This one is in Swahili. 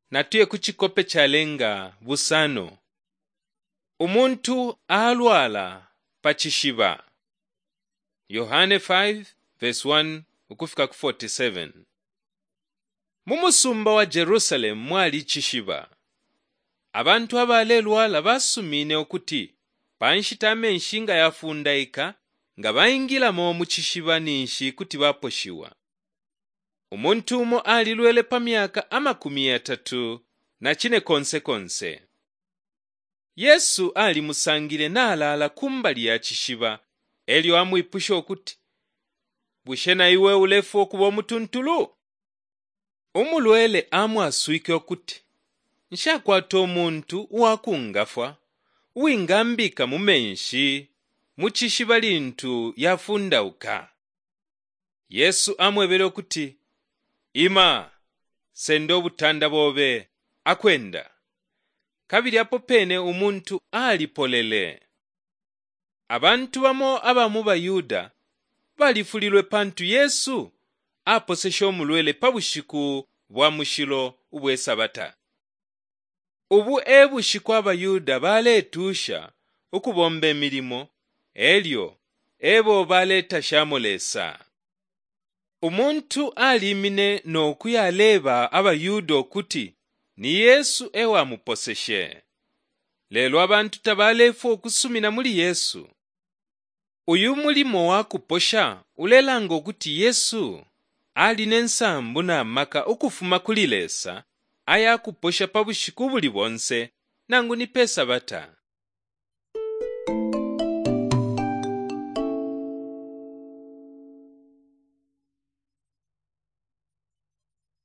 natuye kuchikope chalenga busano. Umuntu alwala pachishiba. Yohane 5 verse 1 ukufika ku 47. Mumusumba wa Jerusalem mwali chishiba. Abantu abalelwala basumine okuti panshitame nshinga yafundaika nga bayingilamo mu chishiba ninshi kuti baposhiwa. Umuntu umo alilwele pa myaka 34 konse. Yesu ali musangile nalala kumbali ya chishiba, elyo amwipusha okuti, bushena iwe ulefu okuba omutuntulu? Umulwele amwasuike okuti, nshakwata omuntu wakungafa, uingambika mumenshi, muchishiba lintu yafundauka. Yesu amwebele okuti, ima, sende obutanda bobe, akwenda. Kabili apo pene umuntu alipolele. Abantu bamo abamu Bayuda balifulilwe pantu Yesu aposesha omulwele pabushiku bwa mushilo ubwe sabata. Ubu ebushiku Abayuda baletusha okubomba emilimo, elyo ebo baleta shamolesa. Umuntu alimine n'okuyaleba Abayuda okuti ni Yesu ewa muposeshe. Lelo abantu tabalefu okusumina muli Yesu. Uyu mulimo wakuposha ulelanga okuti Yesu ali nensambu n'amaka okufuma kulilesa ayakuposha pabushiku buli bonse nangu ni pesa bata.